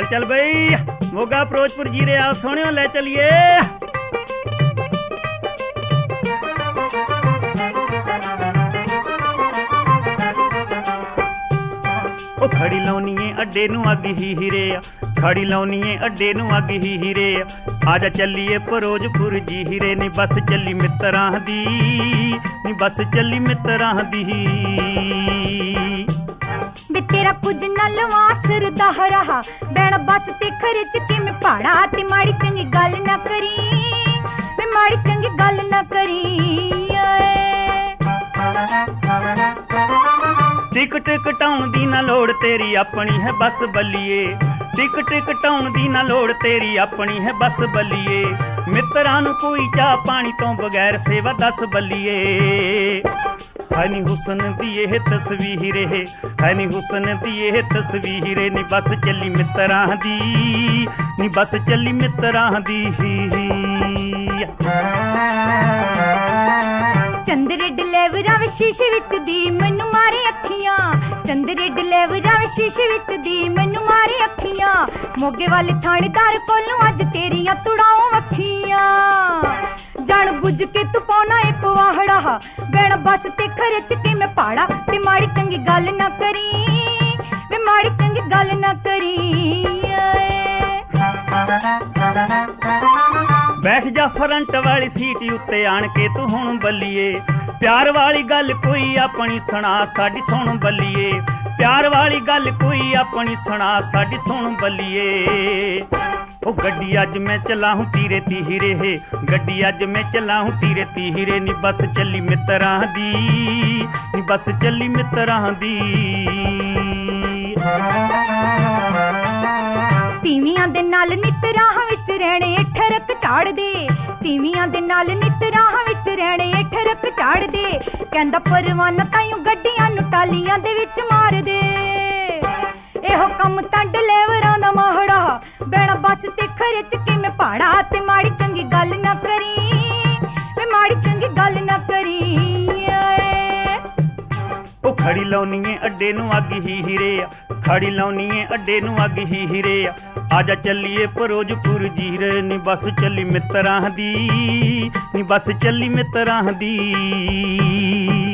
चल बई मोगा फिरोजपुर जीरे आओ सोहणियों ले चलिए। ओ खड़ी लाउनीए अड्डे नूं अग ही हीरे, खड़ी लाउनीए अड्डे नूं अग ही हीरे, आजा चलिए फिरोजपुर जी हीरे नी बस चली मित्तरां दी, नी बस चली मित्तरां दी। वे तेरा कुछ न लवा सरदा रहा बैण बस ते खर्च के मैं पहाड़ा ते माड़ी चंगी गल ना करी, मैं माड़ी चंगी गल ना करी। टिकट कटाउण दी ना लोड़ तेरी अपनी है बस बल्लिए, टिकट कटाउण दी ना लोड़ तेरी अपनी है बस बल्लिए, मित्तरां नूं कोई चाह पानी तो बगैर सेवा दस बल्लिए। है नी हुसन दी यह तस्वीर है नी हुसन दी यह तस्वीर नी बस चली मित्तरां दी, नी बस चली मित्तरां दी। चंदरे डलेवरा वे शीशे विच दी मैनू मारे अखियां, चंदरे डलेवरा वे शीशे विच दी मैनू मारे अखियां, मोगे वाले थानेदार कोलों अज तेरियां तुड़ाऊं अखियां। जान बुझ के तू पौना ए पवाहड़ा बैण बस ते खर्च के मैं पहाड़ा ते माड़ी चंगी गल ना करी, वे माड़ी चंगी गल ना करी। बैठ जा फ्रंट वाली सीट उत्ते आण के तू हुण बल्लिए, प्यार वाली गल कोई अपनी सुना साडी सुन बल्लिए, प्यार वाली गल कोई अपनी सुना साडी सुन बल्लिए। ओ गड्डी अज मैं चला हूं तीरे तीरे है, गड्डी अज मैं चला हूं तीरे तीरे नी बस चली मित्तरां दी, नी बस चली मित्तरां दी। तीवियां दे नाल नित राह विच रहणे ठरक झाड़ दे, तीवियां दे नाल नित राह विच रहणे ठरक झाड़ दे, कहंदा परवाना ताईं गड्डियां नूं टालियां दे विच मार दे। एहो कम तां डलेवरां दा माहड़ा बैण बस ते खर्च के मैं पहाड़ा ते माड़ी चंगी गल ना करी, मैं माड़ी चंगी गल ना करी। ओ खड़ी लाउनीए अड्डे नूं अग ही हीरे, खड़ी लाउनीए अड्डे नूं अग ही हीरे, आजा चलिए फिरोजपुर जीरे नी बस चली मित्तरां दी, नी बस चली मित्तरां दी।